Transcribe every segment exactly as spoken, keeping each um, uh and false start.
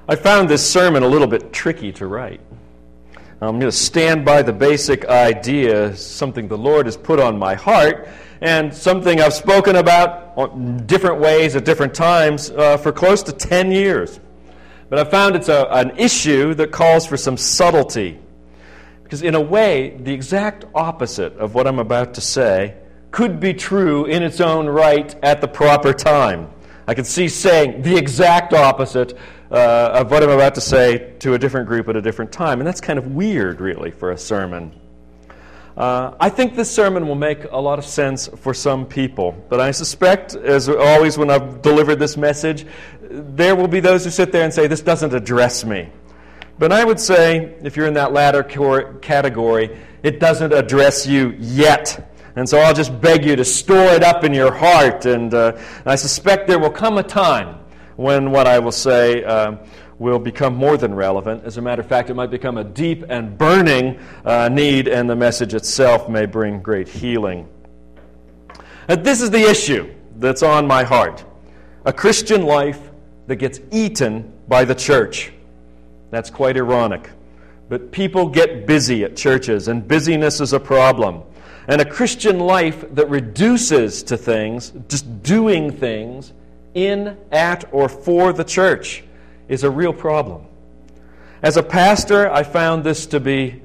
I found this sermon a little bit tricky to write. I'm going to stand by the basic idea, something the Lord has put on my heart, and something I've spoken about in different ways at different times uh, for close to ten years. But I found it's a, an issue that calls for some subtlety. Because in a way, the exact opposite of what I'm about to say could be true in its own right at the proper time. I can see saying the exact opposite uh, of what I'm about to say to a different group at a different time. And that's kind of weird, really, for a sermon. Uh, I think this sermon will make a lot of sense for some people. But I suspect, as always when I've delivered this message, there will be those who sit there and say, this doesn't address me. But I would say, if you're in that latter category, it doesn't address you yet. And so I'll just beg you to store it up in your heart. And uh, I suspect there will come a time when what I will say uh, will become more than relevant. As a matter of fact, it might become a deep and burning uh, need, and the message itself may bring great healing. And this is the issue that's on my heart. A Christian life that gets eaten by the church. That's quite ironic. But people get busy at churches, and busyness is a problem. And a Christian life that reduces to things, just doing things, in, at, or for the church is a real problem. As a pastor, I found this to be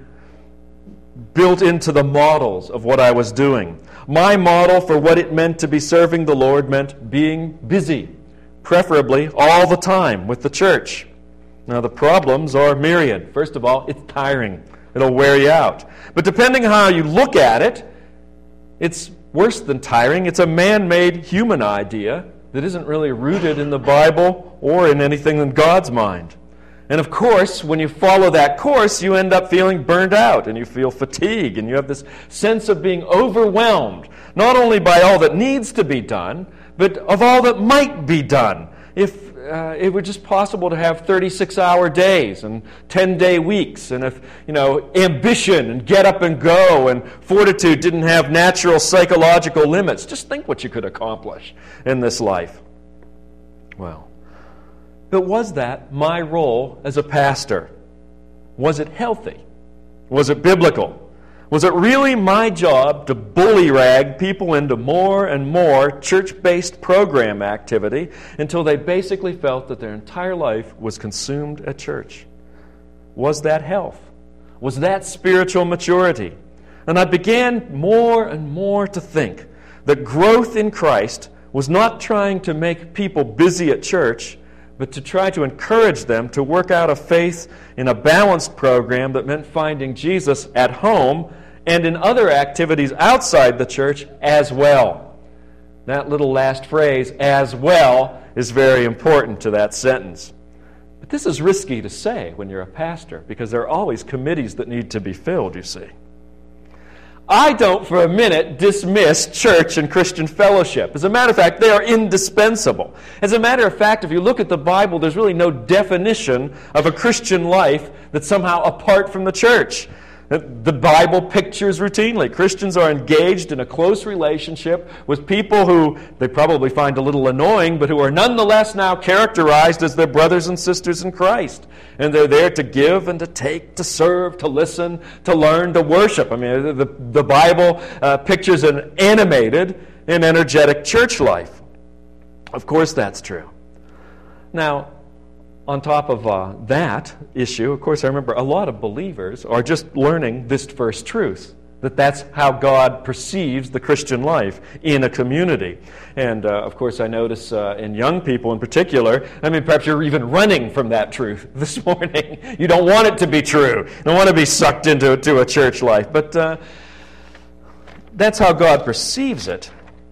built into the models of what I was doing. My model for what it meant to be serving the Lord meant being busy, preferably all the time with the church. Now, the problems are myriad. First of all, it's tiring. It'll wear you out. But depending on how you look at it, it's worse than tiring. It's a man-made human idea that isn't really rooted in the Bible or in anything in God's mind. And of course, when you follow that course, you end up feeling burned out, and you feel fatigue, and you have this sense of being overwhelmed, not only by all that needs to be done, but of all that might be done. If uh, it were just possible to have thirty-six hour days and ten-day weeks, and if, you know, ambition and get up and go and fortitude didn't have natural psychological limits, just think what you could accomplish in this life. Well, but was that my role as a pastor? Was it healthy? Was it biblical? Was it really my job to bullyrag people into more and more church-based program activity until they basically felt that their entire life was consumed at church? Was that health? Was that spiritual maturity? And I began more and more to think that growth in Christ was not trying to make people busy at church, but to try to encourage them to work out a faith in a balanced program that meant finding Jesus at home and in other activities outside the church as well. That little last phrase, as well, is very important to that sentence. But this is risky to say when you're a pastor, because there are always committees that need to be filled, you see. I don't for a minute dismiss church and Christian fellowship. As a matter of fact, they are indispensable. As a matter of fact, if you look at the Bible, there's really no definition of a Christian life that's somehow apart from the church. The Bible pictures routinely Christians are engaged in a close relationship with people who they probably find a little annoying, but who are nonetheless now characterized as their brothers and sisters in Christ. And they're there to give and to take, to serve, to listen, to learn, to worship. I mean, the, the Bible uh, pictures an animated and energetic church life. Of course that's true. Now, on top of uh, that issue, of course, I remember a lot of believers are just learning this first truth, that that's how God perceives the Christian life in a community. And, uh, of course, I notice uh, in young people in particular, I mean, perhaps you're even running from that truth this morning. You don't want it to be true. You don't want to be sucked into to a church life. But uh, that's how God perceives it.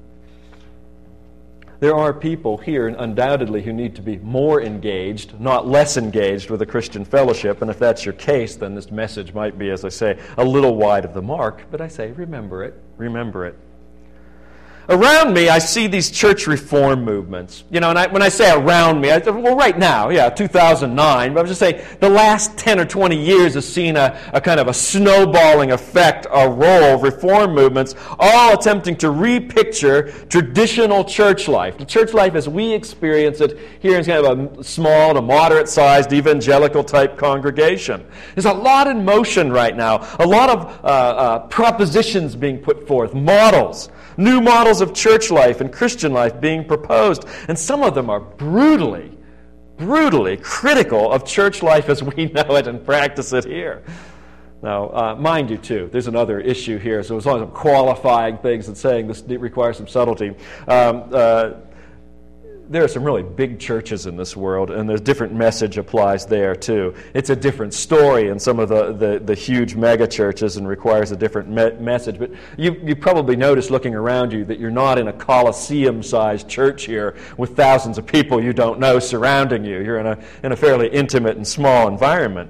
There are people here, undoubtedly, who need to be more engaged, not less engaged with a Christian fellowship. And if that's your case, then this message might be, as I say, a little wide of the mark. But I say, remember it, remember it. Around me, I see these church reform movements. You know, and I, when I say around me, I, well, right now, yeah, two thousand nine, but I'm just saying the last ten or twenty years has seen a, a kind of a snowballing effect, a roll of reform movements, all attempting to repicture traditional church life. The church life as we experience it here in kind of a small to moderate-sized evangelical-type congregation. There's a lot in motion right now, a lot of uh, uh, propositions being put forth, models. New models of church life and Christian life being proposed. And some of them are brutally, brutally critical of church life as we know it and practice it here. Now, uh, mind you, too, there's another issue here. So as long as I'm qualifying things and saying this requires some subtlety, um, uh, there are some really big churches in this world, and a different message applies there, too. It's a different story in some of the, the, the huge mega churches and requires a different me- message. But you, you probably noticed looking around you that you're not in a Colosseum-sized church here with thousands of people you don't know surrounding you. You're in a, in a fairly intimate and small environment.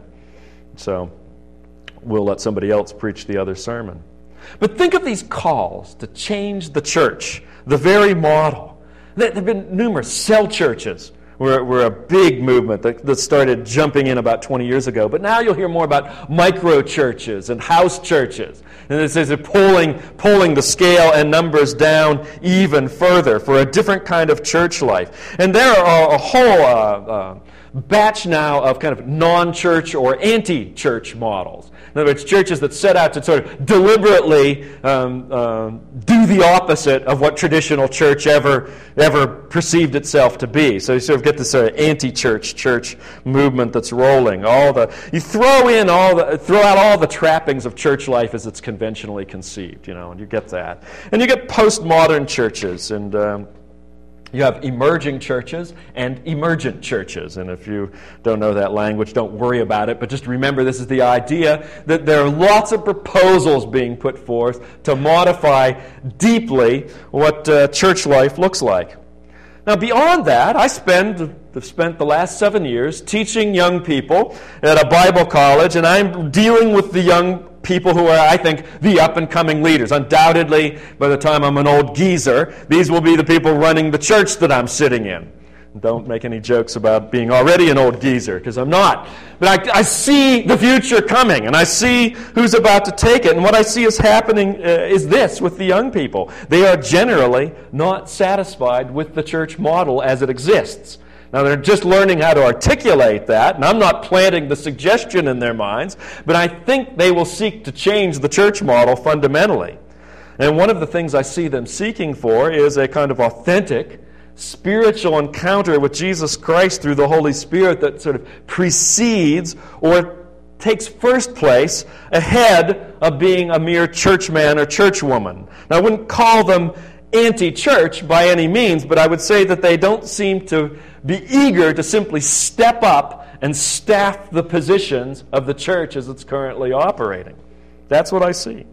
So we'll let somebody else preach the other sermon. But think of these calls to change the church, the very model. There have been numerous cell churches. Were, were a big movement that, that started jumping in about twenty years ago. But now you'll hear more about micro churches and house churches. And this is pulling, pulling the scale and numbers down even further for a different kind of church life. And there are a whole uh, uh, batch now of kind of non-church or anti-church models. In other words, churches that set out to sort of deliberately um, um, do the opposite of what traditional church ever ever perceived itself to be. So you sort of get this sort of anti-church church movement that's rolling. All the you throw in all the throw out all the trappings of church life as it's conventionally conceived, you know, and you get that. And you get postmodern churches, and um, you have emerging churches and emergent churches. And if you don't know that language, don't worry about it. But just remember, this is the idea that there are lots of proposals being put forth to modify deeply what uh, church life looks like. Now, beyond that, I spend, have spent the last seven years teaching young people at a Bible college, and I'm dealing with the young people who are, I think, the up-and-coming leaders. Undoubtedly, by the time I'm an old geezer, these will be the people running the church that I'm sitting in. Don't make any jokes about being already an old geezer, because I'm not. But I, I see the future coming, and I see who's about to take it. And what I see is happening uh, is this with the young people. They are generally not satisfied with the church model as it exists. Now, they're just learning how to articulate that, and I'm not planting the suggestion in their minds, but I think they will seek to change the church model fundamentally. And one of the things I see them seeking for is a kind of authentic, spiritual encounter with Jesus Christ through the Holy Spirit that sort of precedes or takes first place ahead of being a mere churchman or churchwoman. Now, I wouldn't call them anti-church by any means, but I would say that they don't seem to be eager to simply step up and staff the positions of the church as it's currently operating. That's what I see.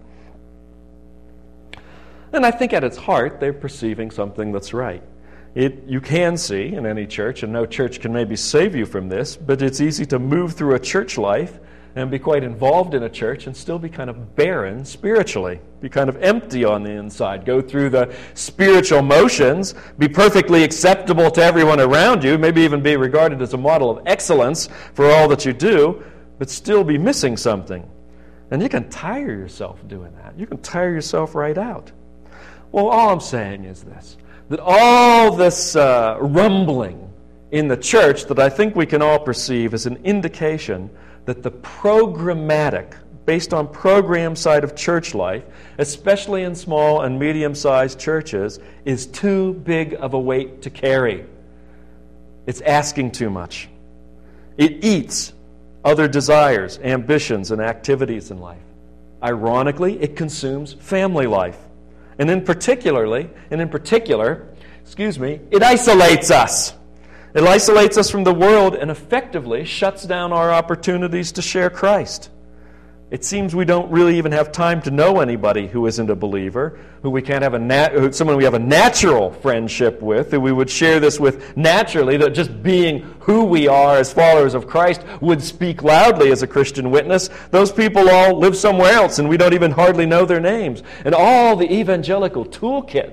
And I think at its heart, they're perceiving something that's right. It, you can see in any church, and no church can maybe save you from this, but it's easy to move through a church life and be quite involved in a church and still be kind of barren spiritually, be kind of empty on the inside, go through the spiritual motions, be perfectly acceptable to everyone around you, maybe even be regarded as a model of excellence for all that you do, but still be missing something. And you can tire yourself doing that. You can tire yourself right out. Well, all I'm saying is this, that all this uh, rumbling in the church that I think we can all perceive is an indication that the programmatic, based on program side of church life, especially in small and medium-sized churches, is too big of a weight to carry. It's asking too much. It eats other desires, ambitions, and activities in life. Ironically, it consumes family life. And in particularly, and in particular, excuse me, it isolates us. It isolates us from the world and effectively shuts down our opportunities to share Christ. It seems we don't really even have time to know anybody who isn't a believer, who we can't have a nat- someone we have a natural friendship with, who we would share this with naturally, that just being who we are as followers of Christ would speak loudly as a Christian witness. Those people all live somewhere else, and we don't even hardly know their names. And all the evangelical toolkits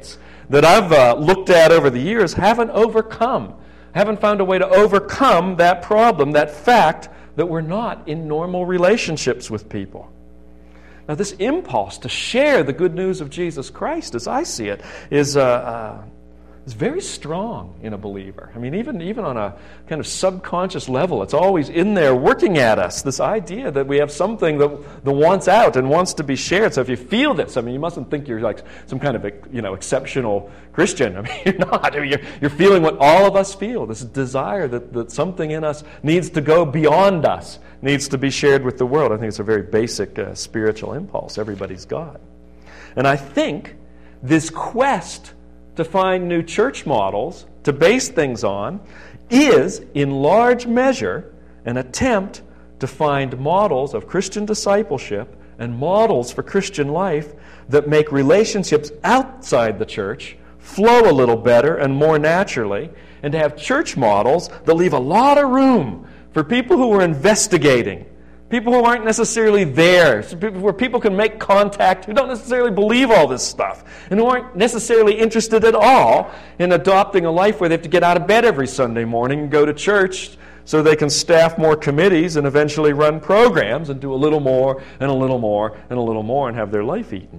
that I've uh, looked at over the years haven't overcome, haven't found a way to overcome that problem, that fact that we're not in normal relationships with people. Now, this impulse to share the good news of Jesus Christ, as I see it, is uh, uh, is very strong in a believer. I mean, even, even on a kind of subconscious level, it's always in there working at us, this idea that we have something that, that wants out and wants to be shared. So if you feel this, I mean, you mustn't think you're like some kind of, you know, exceptional Christian. I mean, you're not. I mean, you're, you're feeling what all of us feel, this desire that, that something in us needs to go beyond us, needs to be shared with the world. I think it's a very basic uh, spiritual impulse everybody's got. And I think this quest to find new church models to base things on is, in large measure, an attempt to find models of Christian discipleship and models for Christian life that make relationships outside the church flow a little better and more naturally, and to have church models that leave a lot of room for people who are investigating, people who aren't necessarily there, where people can make contact, who don't necessarily believe all this stuff, and who aren't necessarily interested at all in adopting a life where they have to get out of bed every Sunday morning and go to church so they can staff more committees and eventually run programs and do a little more and a little more and a little more and have their life eaten.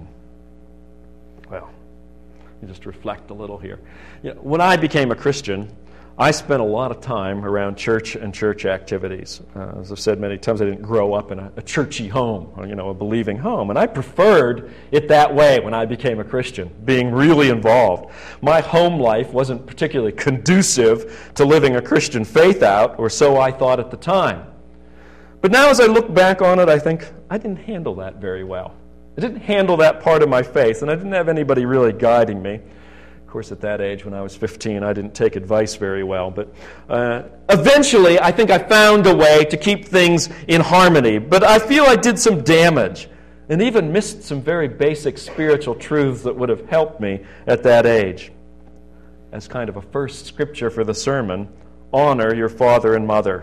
Well, let me just reflect a little here. You know, when I became a Christian, I spent a lot of time around church and church activities. Uh, as I've said many times, I didn't grow up in a, a churchy home, or, you know, a believing home. And I preferred it that way when I became a Christian, being really involved. My home life wasn't particularly conducive to living a Christian faith out, or so I thought at the time. But now as I look back on it, I think I didn't handle that very well. I didn't handle that part of my faith, and I didn't have anybody really guiding me. Of course, at that age, when I was fifteen, I didn't take advice very well. But uh, eventually, I think I found a way to keep things in harmony. But I feel I did some damage and even missed some very basic spiritual truths that would have helped me at that age. As kind of a first scripture for the sermon, honor your father and mother.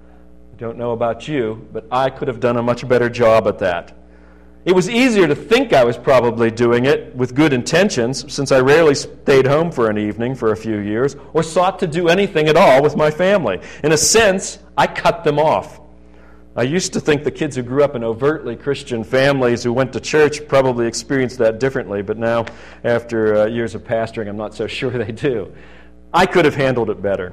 I don't know about you, but I could have done a much better job at that. It was easier to think I was probably doing it with good intentions, since I rarely stayed home for an evening for a few years, or sought to do anything at all with my family. In a sense, I cut them off. I used to think the kids who grew up in overtly Christian families who went to church probably experienced that differently, but now, after uh, years of pastoring, I'm not so sure they do. I could have handled it better.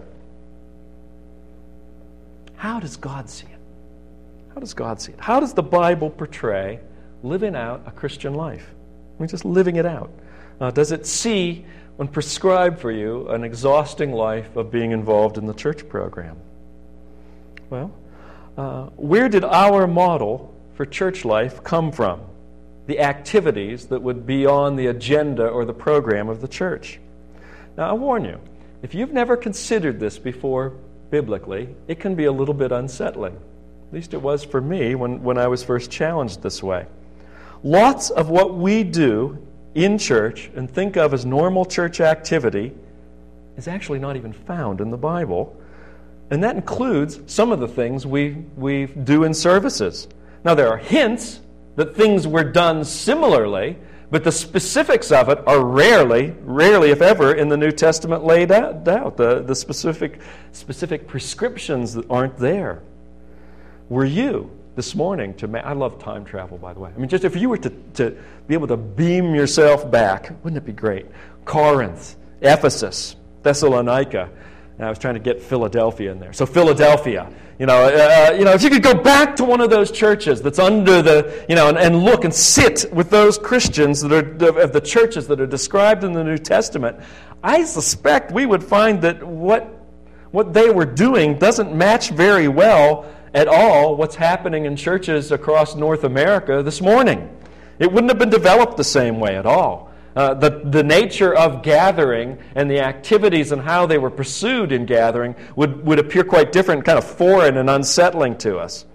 How does God see it? How does God see it? How does the Bible portray living out a Christian life? I mean, just living it out. Uh, does it see and prescribe for you an exhausting life of being involved in the church program? Well, uh, where did our model for church life come from? The activities that would be on the agenda or the program of the church. Now, I warn you, if you've never considered this before biblically, it can be a little bit unsettling. At least it was for me when, when I was first challenged this way. Lots of what we do in church and think of as normal church activity is actually not even found in the Bible. And that includes some of the things we, we do in services. Now, there are hints that things were done similarly, but the specifics of it are rarely, rarely if ever, in the New Testament laid out. The, the specific, specific prescriptions that aren't there. Were you this morning to ma- I love time travel, by the way. I mean, just if you were to, to be able to beam yourself back, wouldn't it be great? Corinth, Ephesus, Thessalonica. And I was trying to get Philadelphia in there. So Philadelphia, you know, uh, you know, if you could go back to one of those churches that's under the, you know, and, and look and sit with those Christians that are of the churches that are described in the New Testament, I suspect we would find that what what they were doing doesn't match very well at all what's happening in churches across North America this morning. It wouldn't have been developed the same way at all. Uh, the, the nature of gathering and the activities and how they were pursued in gathering would, would appear quite different, kind of foreign and unsettling to us.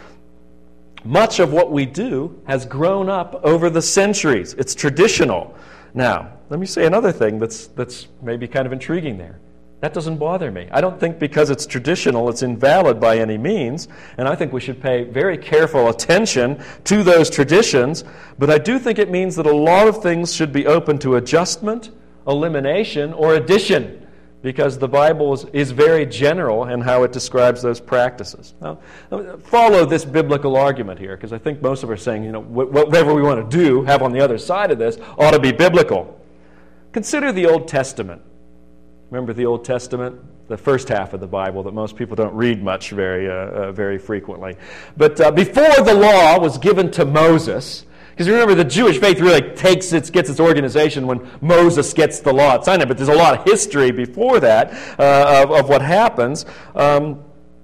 Much of what we do has grown up over the centuries. It's traditional. Now, let me say another thing that's, that's maybe kind of intriguing there. That doesn't bother me. I don't think because it's traditional it's invalid by any means, and I think we should pay very careful attention to those traditions, but I do think it means that a lot of things should be open to adjustment, elimination or addition, because the Bible is, is very general in how it describes those practices. Now, follow this biblical argument here, because I think most of us are saying, you know, whatever we want to do, have on the other side of this, ought to be biblical. Consider the Old Testament. Remember the Old Testament? The first half of the Bible that most people don't read much very, uh, uh, very frequently. But uh, before the law was given to Moses, because remember, the Jewish faith really takes its, gets its organization when Moses gets the law at Sinai, but there's a lot of history before that uh, of, of what happens. Um,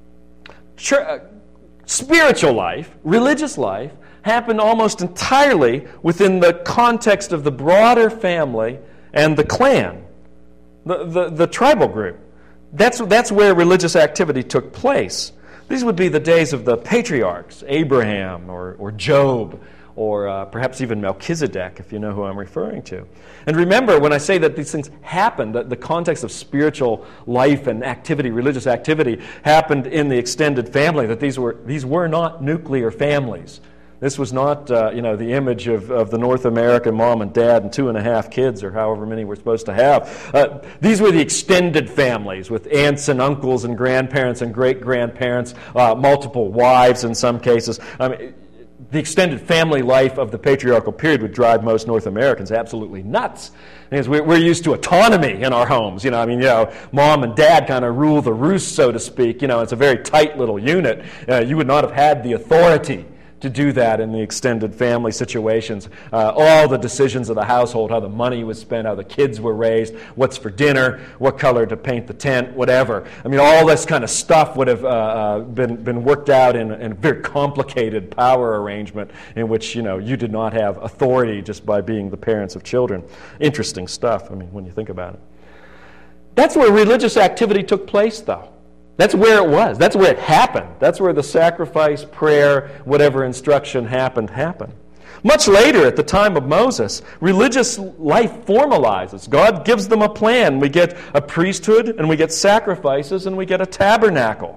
ch- spiritual life, religious life, happened almost entirely within the context of the broader family and the clan, the, the, the tribal group. That's, that's where religious activity took place. These would be the days of the patriarchs, Abraham or, or Job, or uh, perhaps even Melchizedek, if you know who I'm referring to. And remember, when I say that these things happened, that the context of spiritual life and activity, religious activity, happened in the extended family, that these were these were not nuclear families. This was not, uh, you know, the image of, of the North American mom and dad and two and a half kids, or however many we're supposed to have. Uh, these were the extended families with aunts and uncles and grandparents and great-grandparents, uh, multiple wives in some cases. I mean, the extended family life of the patriarchal period would drive most North Americans absolutely nuts. Because we're, we're used to autonomy in our homes. You know, I mean, you know, mom and dad kind of rule the roost, so to speak. You know, it's a very tight little unit. Uh, you would not have had the authority to do that in the extended family situations. Uh, all the decisions of the household, how the money was spent, how the kids were raised, what's for dinner, what color to paint the tent, whatever. I mean, all this kind of stuff would have uh, uh, been, been worked out in, in a very complicated power arrangement in which, you know, you did not have authority just by being the parents of children. Interesting stuff, I mean, when you think about it. That's where religious activity took place, though. That's where it was. That's where it happened. That's where the sacrifice, prayer, whatever instruction happened, happened. Much later, at the time of Moses, religious life formalizes. God gives them a plan. We get a priesthood, and we get sacrifices, and we get a tabernacle.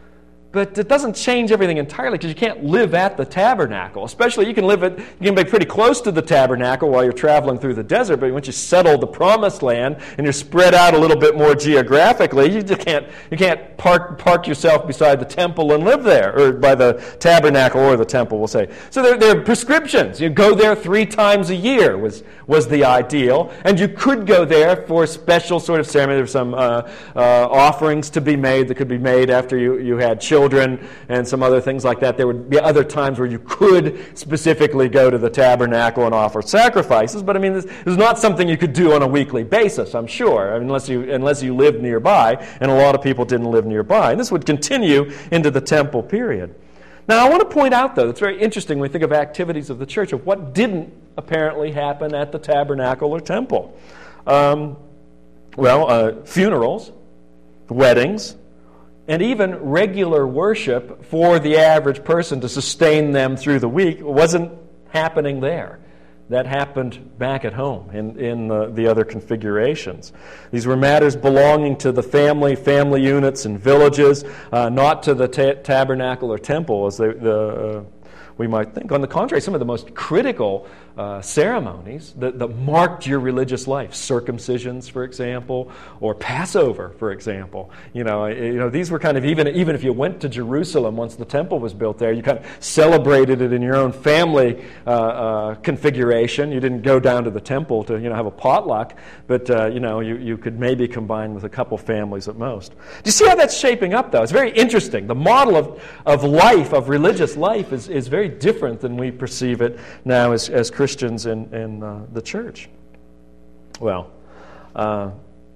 But it doesn't change everything entirely, because you can't live at the tabernacle. Especially, you can live at, you can be pretty close to the tabernacle while you're traveling through the desert, but once you settle the promised land and you're spread out a little bit more geographically, you just can't you can't park park yourself beside the temple and live there, or by the tabernacle or the temple, we'll say. So there, there are prescriptions. You go there three times a year was was the ideal, and you could go there for special sort of ceremony. There were some uh, uh, offerings to be made that could be made after you, you had children. Children and some other things like that. There would be other times where you could specifically go to the tabernacle and offer sacrifices, but I mean, this is not something you could do on a weekly basis, I'm sure, I mean, unless you unless you lived nearby, and a lot of people didn't live nearby. And this would continue into the temple period. Now, I want to point out, though, it's very interesting when we think of activities of the church, of what didn't apparently happen at the tabernacle or temple. Um, well, uh, funerals, weddings, and even regular worship for the average person to sustain them through the week wasn't happening there. That happened back at home in, in the, the other configurations. These were matters belonging to the family, family units and villages, uh, not to the ta- tabernacle or temple as they, the, uh, we might think. On the contrary, some of the most critical uh, ceremonies that, that marked your religious life, circumcisions, for example, or Passover, for example. You know, you know, these were kind of, even even if you went to Jerusalem once the temple was built there, you kind of celebrated it in your own family uh, uh, configuration. You didn't go down to the temple to, you know, have a potluck, but uh, you know, you, you could maybe combine with a couple families at most. Do you see how that's shaping up, though? It's very interesting. The model of, of life, of religious life, is, is very different than we perceive it now as, as Christians in, in uh, the church. Well, uh,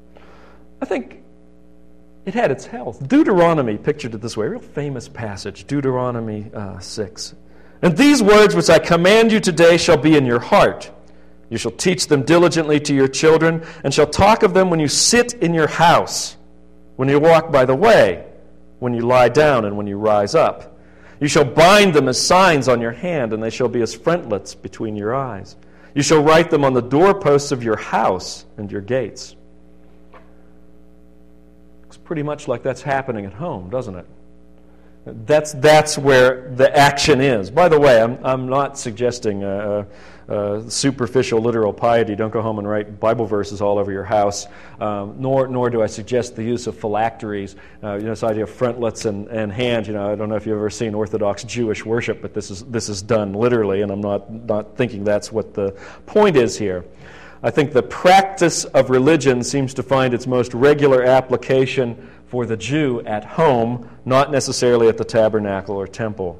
I think it had its health. Deuteronomy pictured it this way, a real famous passage, Deuteronomy uh, six. And these words which I command you today shall be in your heart. You shall teach them diligently to your children, and shall talk of them when you sit in your house, when you walk by the way, when you lie down, and when you rise up. You shall bind them as signs on your hand, and they shall be as frontlets between your eyes. You shall write them on the doorposts of your house and your gates. Looks pretty much like that's happening at home, doesn't it? That's that's where the action is. By the way, I'm I'm not suggesting uh, uh, superficial literal piety. Don't go home and write Bible verses all over your house. Um, nor nor do I suggest the use of phylacteries. Uh, you know, this idea of frontlets and, and hands. You know, I don't know if you've ever seen Orthodox Jewish worship, but this is this is done literally, and I'm not not thinking that's what the point is here. I think the practice of religion seems to find its most regular application for the Jew at home, not necessarily at the tabernacle or temple.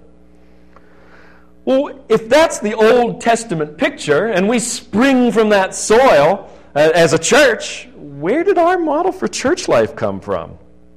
Well, if that's the Old Testament picture, and we spring from that soil uh, as a church, where did our model for church life come from?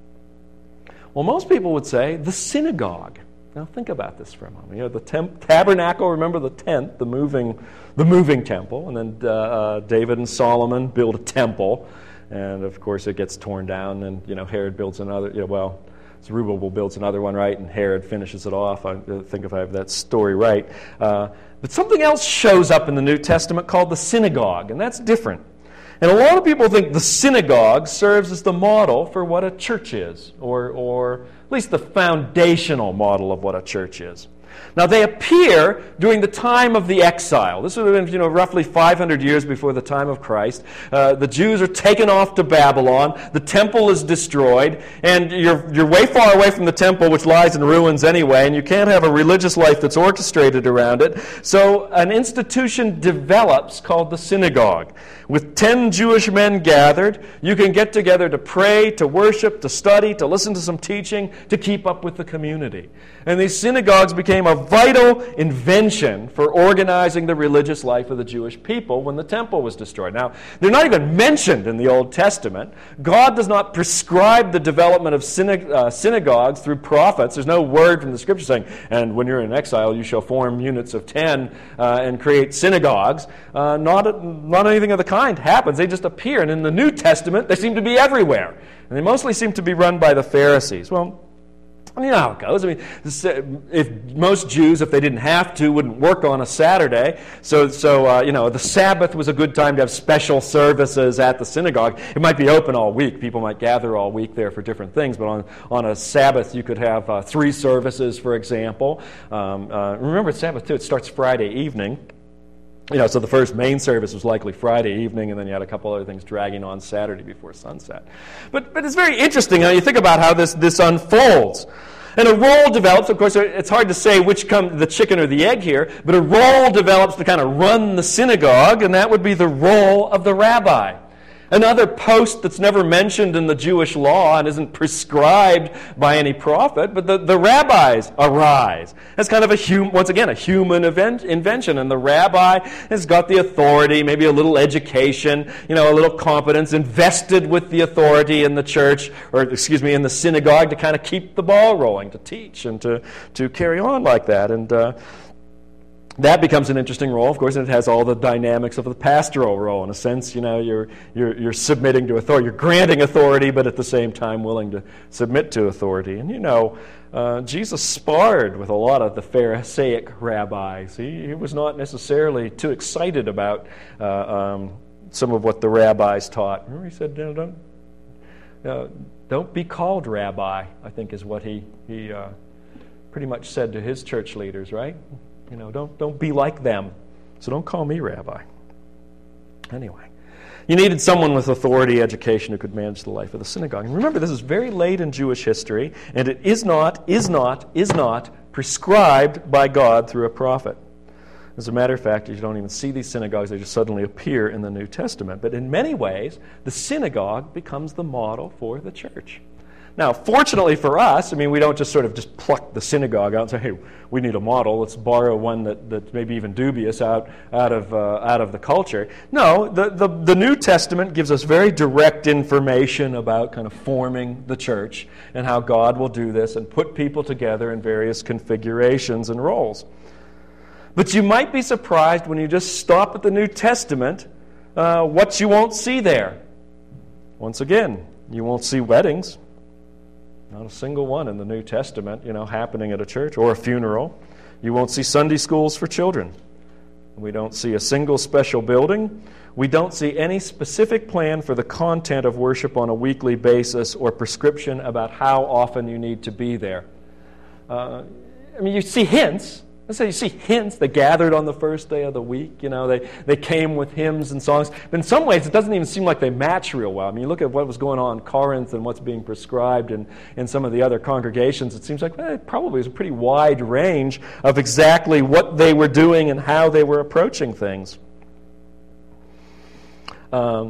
Well, most people would say the synagogue. Now think about this for a moment. You know, the temp- tabernacle, remember the tent, the moving, the moving temple, and then uh, uh, David and Solomon build a temple, and of course it gets torn down, and you know Herod builds another. You know, well, Zerubbabel builds another one, right, and Herod finishes it off. I think if I have that story right. Uh, but something else shows up in the New Testament called the synagogue, and that's different. And a lot of people think the synagogue serves as the model for what a church is, or, or at least the foundational model of what a church is. Now, they appear during the time of the exile. This would have been, you know, roughly five hundred years before the time of Christ. Uh, the Jews are taken off to Babylon. The temple is destroyed, and you're you're way far away from the temple, which lies in ruins anyway, and you can't have a religious life that's orchestrated around it. So an institution develops called the synagogue. With ten Jewish men gathered, you can get together to pray, to worship, to study, to listen to some teaching, to keep up with the community. And these synagogues became a vital invention for organizing the religious life of the Jewish people when the temple was destroyed. Now, they're not even mentioned in the Old Testament. God does not prescribe the development of syna- uh, synagogues through prophets. There's no word from the Scripture saying, and when you're in exile, you shall form units of ten uh, and create synagogues. Uh, not, not anything of the kind happens. They just appear. And in the New Testament, they seem to be everywhere. And they mostly seem to be run by the Pharisees. Well, you know how it goes. I mean, if most Jews, if they didn't have to, wouldn't work on a Saturday. So, so uh, you know, the Sabbath was a good time to have special services at the synagogue. It might be open all week. People might gather all week there for different things. But on, on a Sabbath, you could have uh, three services, for example. Um, uh, remember, Sabbath, too, it starts Friday evening. You know, so the first main service was likely Friday evening, and then you had a couple other things dragging on Saturday before sunset. But but it's very interesting how you think about how this, this unfolds. And a role develops. Of course, it's hard to say which come the chicken or the egg here, but a role develops to kind of run the synagogue, and that would be the role of the rabbi. Another post that's never mentioned in the Jewish law and isn't prescribed by any prophet, but the, the rabbis arise. That's kind of a hum, once again, a human event, invention, and the rabbi has got the authority, maybe a little education, you know, a little competence, invested with the authority in the church, or excuse me, in the synagogue to kind of keep the ball rolling, to teach and to, to carry on like that. And uh, that becomes an interesting role, of course, and it has all the dynamics of the pastoral role. In a sense, you know, you're you're you're submitting to authority, you're granting authority, but at the same time willing to submit to authority. And you know, uh, Jesus sparred with a lot of the Pharisaic rabbis. He, he was not necessarily too excited about uh, um, some of what the rabbis taught. Remember, he said, "No, don't uh, don't be called rabbi." I think is what he he uh, pretty much said to his church leaders, right? You know, don't don't be like them. So don't call me rabbi. Anyway, you needed someone with authority, education, who could manage the life of the synagogue. And remember, this is very late in Jewish history, and it is not, is not, is not prescribed by God through a prophet. As a matter of fact, you don't even see these synagogues. They just suddenly appear in the New Testament. But in many ways, the synagogue becomes the model for the church. Now, fortunately for us, I mean, we don't just sort of just pluck the synagogue out and say, hey, we need a model. Let's borrow one that, that's maybe even dubious out, out, of, uh, out of the culture. No, the, the, the New Testament gives us very direct information about kind of forming the church and how God will do this and put people together in various configurations and roles. But you might be surprised when you just stop at the New Testament uh, what you won't see there. Once again, you won't see weddings. Not a single one in the New Testament, you know, happening at a church or a funeral. You won't see Sunday schools for children. We don't see a single special building. We don't see any specific plan for the content of worship on a weekly basis or prescription about how often you need to be there. uh, I mean, you see hints. Let's say you see hints. They gathered on the first day of the week. You know, they, they came with hymns and songs. But in some ways, it doesn't even seem like they match real well. I mean, you look at what was going on in Corinth and what's being prescribed in, in some of the other congregations, it seems like well, it probably was a pretty wide range of exactly what they were doing and how they were approaching things. Um,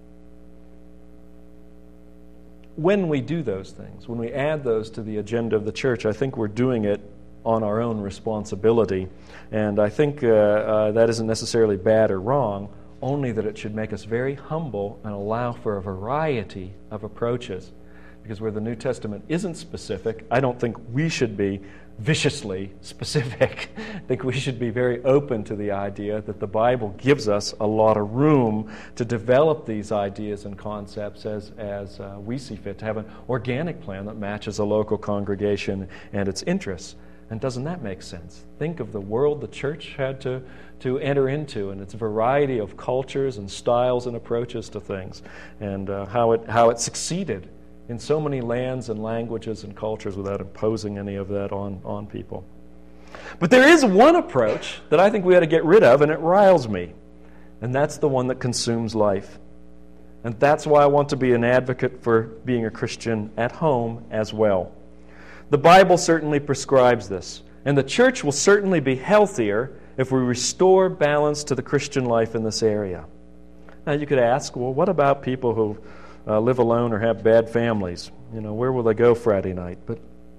when we do those things, when we add those to the agenda of the church, I think we're doing it on our own responsibility. And I think uh, uh, that isn't necessarily bad or wrong, only that it should make us very humble and allow for a variety of approaches. Because where the New Testament isn't specific, I don't think we should be viciously specific. I think we should be very open to the idea that the Bible gives us a lot of room to develop these ideas and concepts as, as uh, we see fit, to have an organic plan that matches a local congregation and its interests. And doesn't that make sense? Think of the world the church had to, to enter into and its variety of cultures and styles and approaches to things, and uh, how it how it succeeded in so many lands and languages and cultures without imposing any of that on, on people. But there is one approach that I think we ought to get rid of, and it riles me, and that's the one that consumes life. And that's why I want to be an advocate for being a Christian at home as well. The Bible certainly prescribes this, and the church will certainly be healthier if we restore balance to the Christian life in this area. Now you could ask, well, what about people who uh, live alone or have bad families? You know, where will they go Friday night? But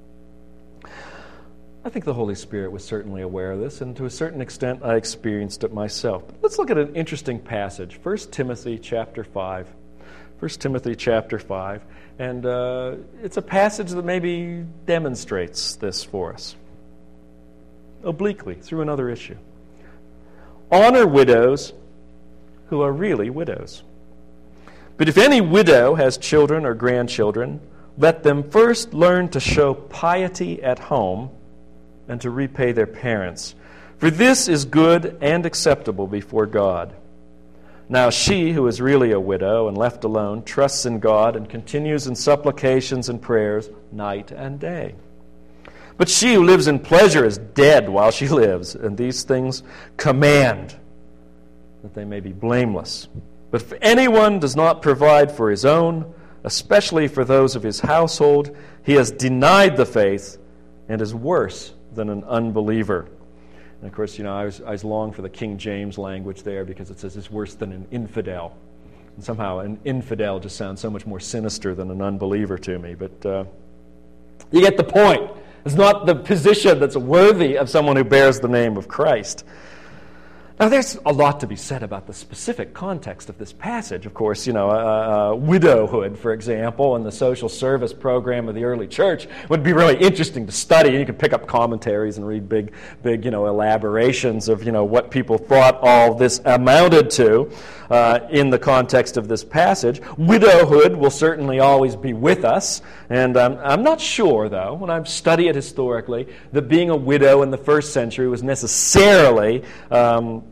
I think the Holy Spirit was certainly aware of this, and to a certain extent I experienced it myself. But let's look at an interesting passage, First Timothy chapter five. First Timothy chapter five. And uh, it's a passage that maybe demonstrates this for us, obliquely, through another issue. Honor widows who are really widows. But if any widow has children or grandchildren, let them first learn to show piety at home and to repay their parents. For this is good and acceptable before God. Now she, who is really a widow and left alone, trusts in God and continues in supplications and prayers night and day. But she who lives in pleasure is dead while she lives, and these things command that they may be blameless. But if anyone does not provide for his own, especially for those of his household, he has denied the faith and is worse than an unbeliever. And of course, you know, I was, I was long for the King James language there because it says it's worse than an infidel. And somehow an infidel just sounds so much more sinister than an unbeliever to me. But uh, you get the point. It's not the position that's worthy of someone who bears the name of Christ. Now, there's a lot to be said about the specific context of this passage. Of course, you know, uh, uh, widowhood, for example, and the social service program of the early church would be really interesting to study. You could pick up commentaries and read big, big, you know, elaborations of, you know, what people thought all this amounted to uh, in the context of this passage. Widowhood will certainly always be with us, and um, I'm not sure, though, when I study it historically, that being a widow in the first century was necessarily Um,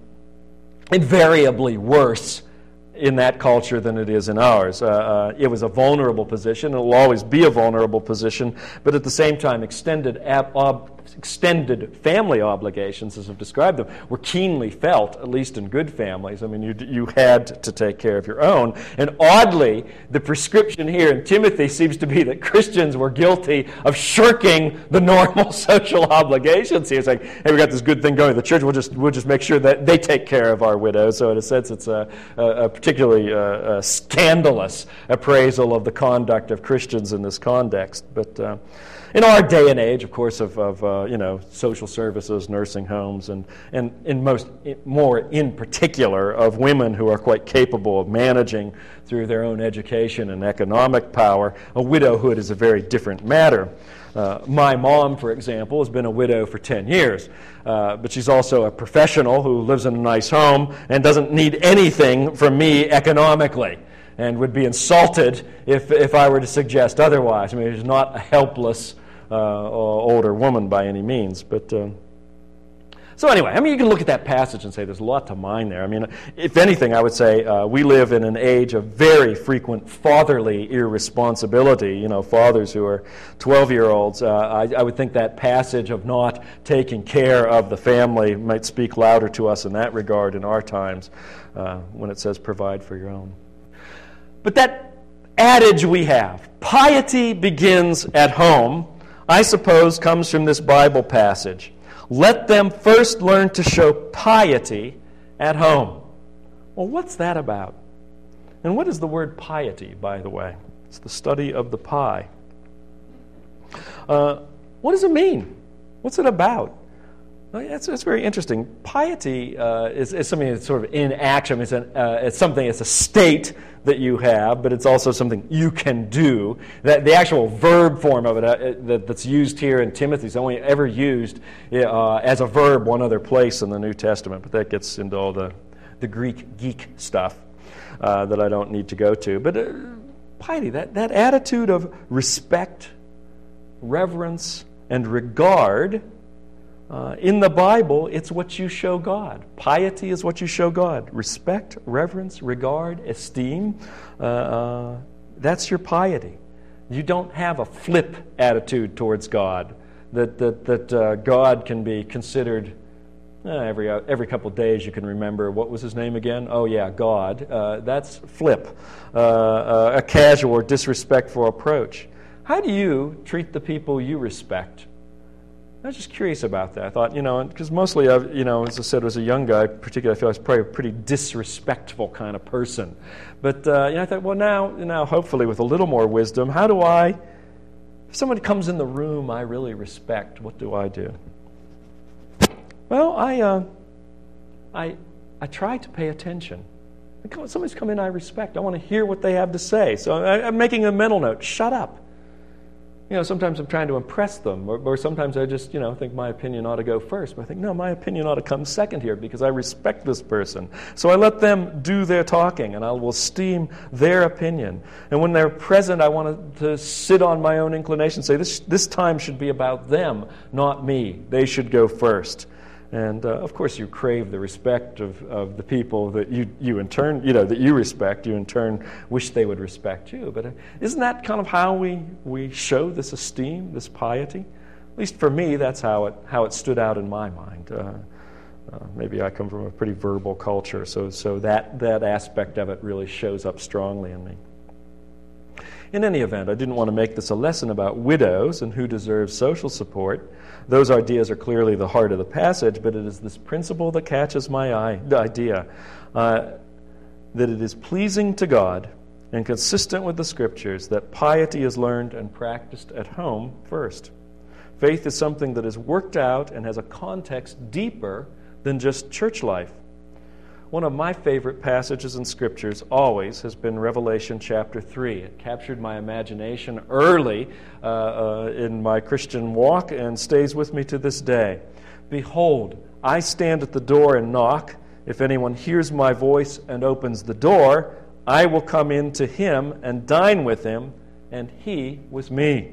invariably worse in that culture than it is in ours. Uh, uh, it was a vulnerable position. It will always be a vulnerable position, but at the same time, extended ab- ob- extended family obligations, as I've described them, were keenly felt, at least in good families. I mean, you you had to take care of your own. And oddly, the prescription here in Timothy seems to be that Christians were guilty of shirking the normal social obligations here. It's like, hey, we got this good thing going at the church. We'll just we'll just make sure that they take care of our widows. So in a sense, it's a, a, a particularly uh, a scandalous appraisal of the conduct of Christians in this context. But uh, in our day and age, of course, of, of uh, you know, social services, nursing homes, and, and in most, more in particular, of women who are quite capable of managing through their own education and economic power, a widowhood is a very different matter. Uh, my mom, for example, has been a widow for ten years, uh, but she's also a professional who lives in a nice home and doesn't need anything from me economically, and would be insulted if if I were to suggest otherwise. I mean, she's not a helpless uh, older woman by any means. But uh, So anyway, I mean, you can look at that passage and say there's a lot to mine there. I mean, if anything, I would say uh, we live in an age of very frequent fatherly irresponsibility. You know, fathers who are twelve-year-olds. Uh, I, I would think that passage of not taking care of the family might speak louder to us in that regard in our times uh, when it says provide for your own. But that adage we have, piety begins at home, I suppose comes from this Bible passage. Let them first learn to show piety at home. Well, what's that about? And what is the word piety, by the way? It's the study of the pie. Uh, what does it mean? What's it about? Well, it's, it's very interesting. Piety uh, is, is something that's sort of in action. It's, an, uh, it's something, it's a state that you have, but it's also something you can do. That the actual verb form of it uh, that, that's used here in Timothy is only ever used uh, as a verb one other place in the New Testament, but that gets into all the, the Greek geek stuff uh, that I don't need to go to. But uh, piety, that, that attitude of respect, reverence, and regard, Uh, in the Bible, it's what you show God. Piety is what you show God. Respect, reverence, regard, esteem. Uh, uh, that's your piety. You don't have a flip attitude towards God, that that that uh, God can be considered. Uh, every uh, every couple of days you can remember, what was his name again? Oh yeah, God. Uh, that's flip, uh, uh, a casual or disrespectful approach. How do you treat the people you respect? I was just curious about that. I thought, you know, because mostly, I've, you know, as I said, as a young guy, particularly, I feel I was probably a pretty disrespectful kind of person. But uh, you know, I thought, well, now, now, hopefully, with a little more wisdom, how do I, if somebody comes in the room I really respect, what do I do? Well, I, uh, I, I try to pay attention. Somebody's come in I respect. I want to hear what they have to say. So I, I'm making a mental note. Shut up. You know, sometimes I'm trying to impress them, or, or sometimes I just, you know, think my opinion ought to go first. But I think, no, my opinion ought to come second here because I respect this person. So I let them do their talking, and I will esteem their opinion. And when they're present, I want to sit on my own inclination, say, this, this time should be about them, not me. They should go first. And, uh, of course, you crave the respect of, of the people that you, you in turn, you know, that you respect. You in turn wish they would respect you. But uh, isn't that kind of how we, we show this esteem, this piety? At least for me, that's how it how it stood out in my mind. Uh, uh, maybe I come from a pretty verbal culture, so so that, that aspect of it really shows up strongly in me. In any event, I didn't want to make this a lesson about widows and who deserves social support. Those ideas are clearly the heart of the passage, but it is this principle that catches my eye, the idea uh, that it is pleasing to God and consistent with the Scriptures that piety is learned and practiced at home first. Faith is something that is worked out and has a context deeper than just church life. One of my favorite passages in Scriptures always has been Revelation chapter three. It captured my imagination early uh, uh, in my Christian walk and stays with me to this day. Behold, I stand at the door and knock. If anyone hears my voice and opens the door, I will come in to him and dine with him, and he with me.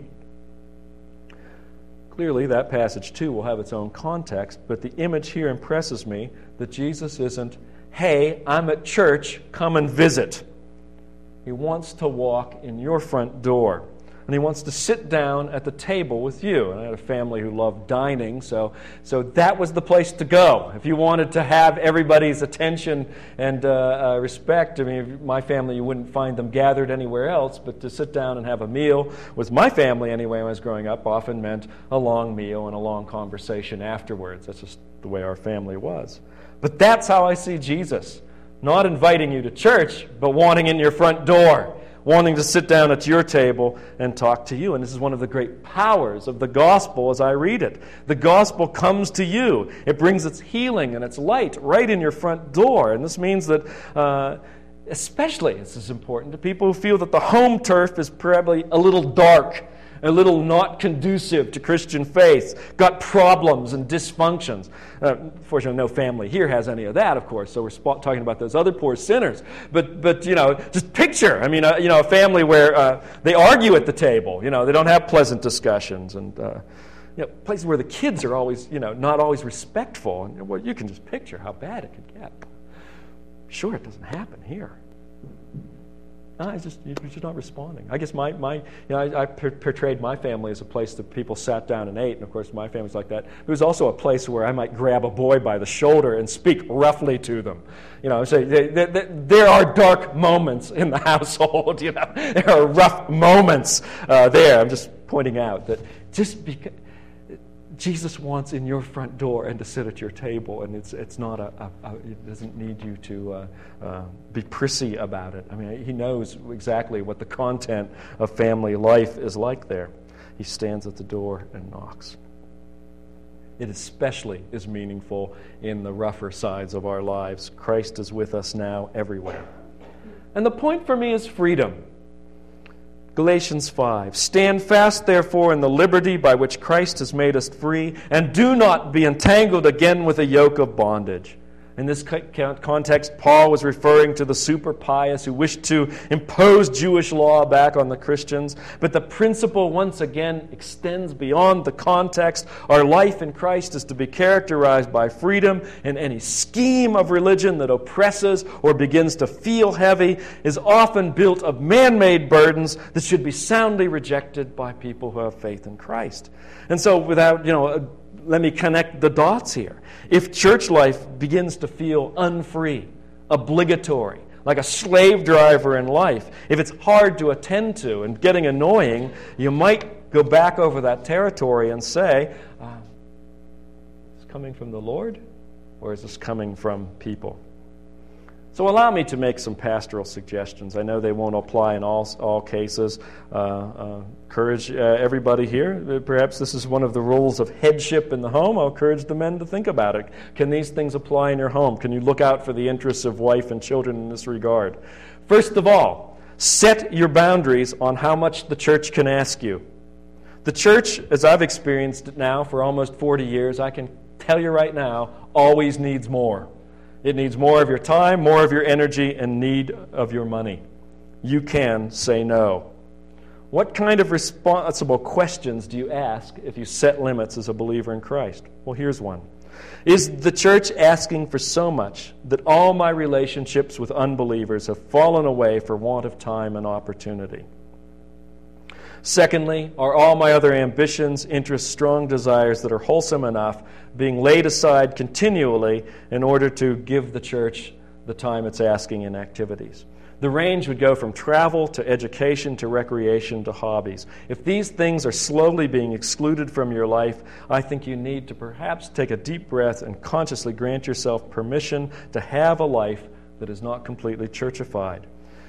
Clearly, that passage too will have its own context, but the image here impresses me that Jesus isn't, hey, I'm at church, come and visit. He wants to walk in your front door. And he wants to sit down at the table with you. And I had a family who loved dining, so so that was the place to go. If you wanted to have everybody's attention and uh, uh, respect, I mean, my family, you wouldn't find them gathered anywhere else, but to sit down and have a meal with my family anyway when I was growing up often meant a long meal and a long conversation afterwards. That's just the way our family was. But that's how I see Jesus. Not inviting you to church, but wanting in your front door, wanting to sit down at your table and talk to you. And this is one of the great powers of the gospel as I read it. The gospel comes to you. It brings its healing and its light right in your front door. And this means that uh, especially, this is important to people who feel that the home turf is probably a little dark, a little not conducive to Christian faith, got problems and dysfunctions. Uh, fortunately, no family here has any of that, of course, so we're spot- talking about those other poor sinners. But, but you know, just picture, I mean, uh, you know, a family where uh, they argue at the table. You know, they don't have pleasant discussions, and uh, you know, places where the kids are always, you know, not always respectful. And, well, you can just picture how bad it could get. Sure, it doesn't happen here. No, it's just, you're just not responding. I guess my, my you know, I, I per- portrayed my family as a place that people sat down and ate, and of course my family's like that. It was also a place where I might grab a boy by the shoulder and speak roughly to them. You know, say, they, they, they, there are dark moments in the household, you know. There are rough moments uh, there. I'm just pointing out that just because Jesus wants in your front door and to sit at your table, and it's it's not a, a, a it doesn't need you to uh, uh, be prissy about it. I mean, he knows exactly what the content of family life is like there. He stands at the door and knocks. It especially is meaningful in the rougher sides of our lives. Christ is with us now everywhere. And the point for me is freedom. Galatians five, stand fast, therefore, in the liberty by which Christ has made us free, and do not be entangled again with a yoke of bondage. In this context, Paul was referring to the super pious who wished to impose Jewish law back on the Christians. But the principle, once again, extends beyond the context. Our life in Christ is to be characterized by freedom, and any scheme of religion that oppresses or begins to feel heavy is often built of man-made burdens that should be soundly rejected by people who have faith in Christ. And so without, you know, let me connect the dots here. If church life begins to feel unfree, obligatory, like a slave driver in life, if it's hard to attend to and getting annoying, you might go back over that territory and say, uh, is this coming from the Lord, or is this coming from people? So allow me to make some pastoral suggestions. I know they won't apply in all all cases. Uh, uh, encourage uh, everybody here. Perhaps this is one of the rules of headship in the home. I'll encourage the men to think about it. Can these things apply in your home? Can you look out for the interests of wife and children in this regard? First of all, set your boundaries on how much the church can ask you. The church, as I've experienced it now for almost forty years, I can tell you right now, always needs more. It needs more of your time, more of your energy, and need of your money. You can say no. What kind of responsible questions do you ask if you set limits as a believer in Christ? Well, here's one. Is the church asking for so much that all my relationships with unbelievers have fallen away for want of time and opportunity? Secondly, are all my other ambitions, interests, strong desires that are wholesome enough being laid aside continually in order to give the church the time it's asking in activities? The range would go from travel to education to recreation to hobbies. If these things are slowly being excluded from your life, I think you need to perhaps take a deep breath and consciously grant yourself permission to have a life that is not completely churchified.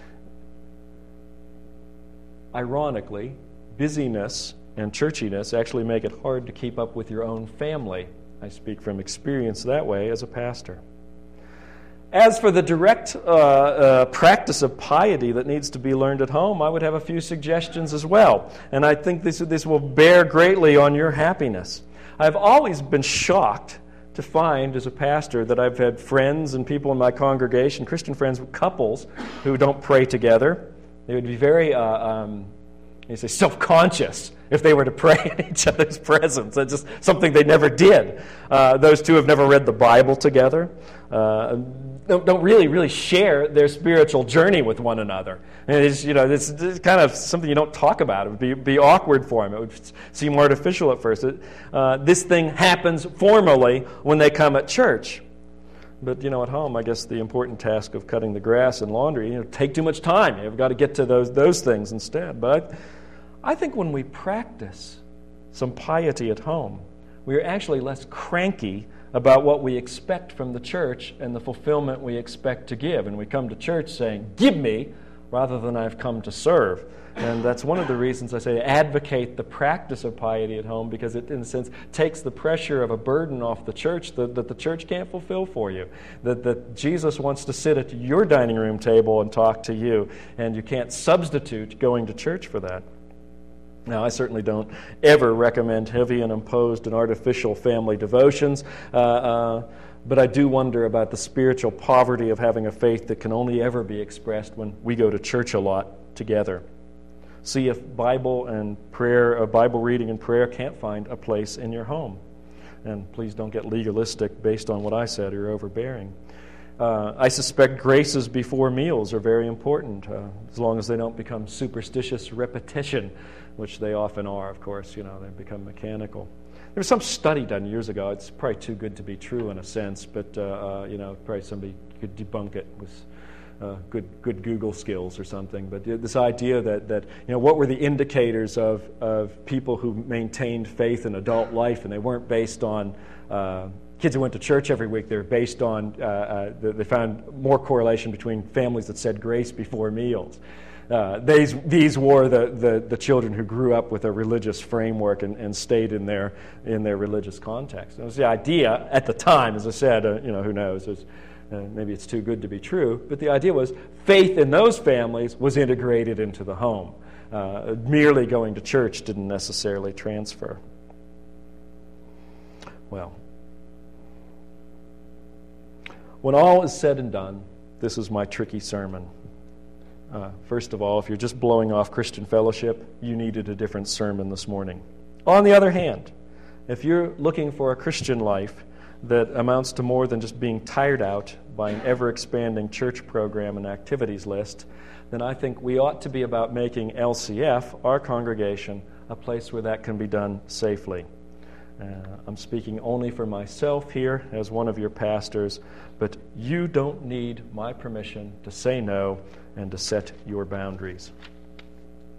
Ironically, busyness and churchiness actually make it hard to keep up with your own family. I speak from experience that way as a pastor. As for the direct uh, uh, practice of piety that needs to be learned at home, I would have a few suggestions as well. And I think this, this will bear greatly on your happiness. I've always been shocked to find as a pastor that I've had friends and people in my congregation, Christian friends, couples who don't pray together. They would be very... Uh, um, You say self-conscious if they were to pray in each other's presence. That's just something they never did. Uh, those two have never read the Bible together. Uh, don't, don't really, really share their spiritual journey with one another. And it's, you know, it's, it's kind of something you don't talk about. It would be, be awkward for them. It would seem artificial at first. It, uh, this thing happens formally when they come at church. But, you know, at home, I guess the important task of cutting the grass and laundry, you know, take too much time. You've got to get to those those things instead. But I, I think when we practice some piety at home, we are actually less cranky about what we expect from the church and the fulfillment we expect to give. And we come to church saying, give me, rather than I've come to serve. And that's one of the reasons I say advocate the practice of piety at home, because it, in a sense, takes the pressure of a burden off the church that, that the church can't fulfill for you. That, that Jesus wants to sit at your dining room table and talk to you, and you can't substitute going to church for that. Now, I certainly don't ever recommend heavy and imposed and artificial family devotions, uh, uh, but I do wonder about the spiritual poverty of having a faith that can only ever be expressed when we go to church a lot together. See if Bible and prayer, uh, Bible reading and prayer can't find a place in your home. And please don't get legalistic based on what I said or overbearing. Uh, I suspect graces before meals are very important, uh, as long as they don't become superstitious repetition, which they often are, of course. You know, they become mechanical. There was some study done years ago. It's probably too good to be true in a sense, but uh, uh, you know, probably somebody could debunk it with uh, good good Google skills or something. But this idea that that you know, what were the indicators of of people who maintained faith in adult life, and they weren't based on uh, kids who went to church every week. They were based on uh, uh, they found more correlation between families that said grace before meals. Uh, these these were the, the, the children who grew up with a religious framework and, and stayed in their in their religious context. It was the idea at the time, as I said. Uh, you know, who knows? It was, uh, maybe it's too good to be true. But the idea was faith in those families was integrated into the home. Uh, merely going to church didn't necessarily transfer. Well, when all is said and done, this is my tricky sermon. Uh, first of all, if you're just blowing off Christian fellowship, you needed a different sermon this morning. On the other hand, if you're looking for a Christian life that amounts to more than just being tired out by an ever-expanding church program and activities list, then I think we ought to be about making L C F, our congregation, a place where that can be done safely. Uh, I'm speaking only for myself here as one of your pastors, but you don't need my permission to say no and to set your boundaries.